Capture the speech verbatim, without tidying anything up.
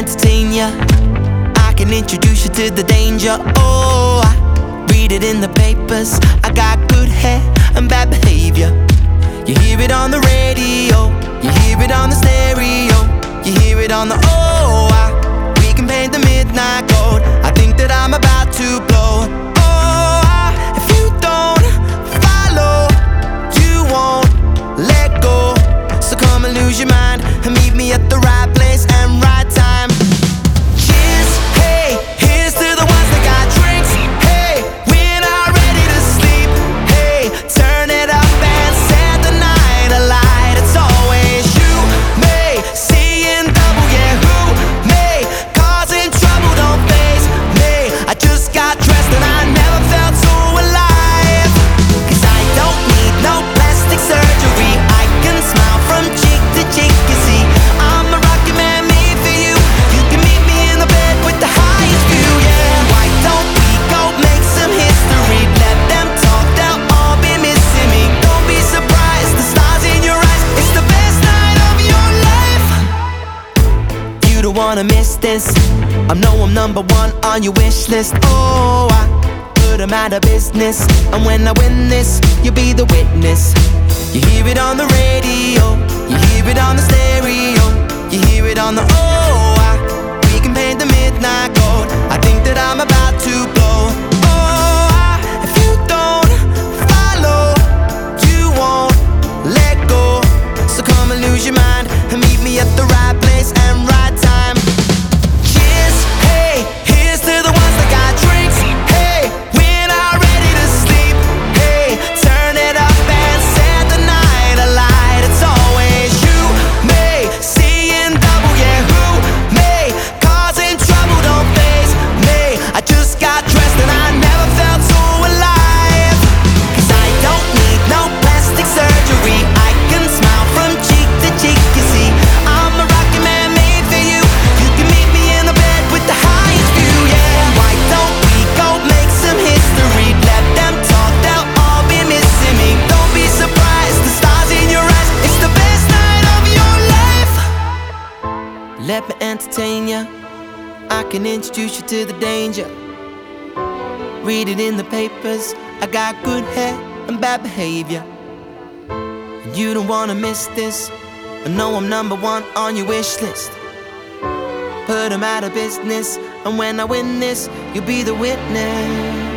entertain ya. I can introduce you to the danger. Oh, I read it in the papers. I got good hair and bad behavior. You hear it on the radio, you hear it on the stereo, you hear it on the oh, I, we can paint the midnight gold. I think that I'm about to blow. Oh, I, if you don't follow, you won't let go. So come and lose your mind and meet me at the right place and right time. Cheers, hey, here's to the ones that got drinks. Hey, we're not ready to sleep. Hey, turn it up and set the night alight. It's always you, me, seeing double, yeah, who, me, causing trouble, don't face me. I just got dressed and I never felt so alive. Cause I don't need no plastic surgery. I can smile from cheek to cheek, you see. I'm a rocket man made for you. You can meet me in the bed with the highest view, yeah. Why don't we go make some history? Let them talk, they'll all be missing me. Don't be surprised, the stars in your eyes. It's the best night of your life. You don't wanna miss this. I know I'm number one on your wish list. Oh, I put them out of business. And when I win this, you'll be the witness. You hear it on the radio, you hear it on the stereo, you hear it on the oh, I, we can paint the midnight gold. I think that I'm about to blow. Oh, I, if you don't follow, you won't let go. So come and lose your mind and meet me at the right place and right time. Cheers, hey, here's to the ones that got drinks. Hey, we're not ready to sleep. Hey, turn it up and set the night alight. It's always you, me, seeing double, yeah, who, me, causing trouble, don't face me. I just got dressed and I never felt so alive. Cause I don't need no plastic surgery. I can smile from cheek to cheek, you see. I'm a rocket man made for you. You can meet me in the bed with the highest view, yeah. Why don't we go make some history? Let them talk, they'll all be missing me. Don't be surprised, the stars in your eyes. It's the best night of your life. Let me entertain ya. I can introduce you to the danger. Read it in the papers. I got good hair and bad behavior. And you don't wanna miss this. I know I'm number one on your wish list. Put them out of business. And when I win this, you'll be the witness.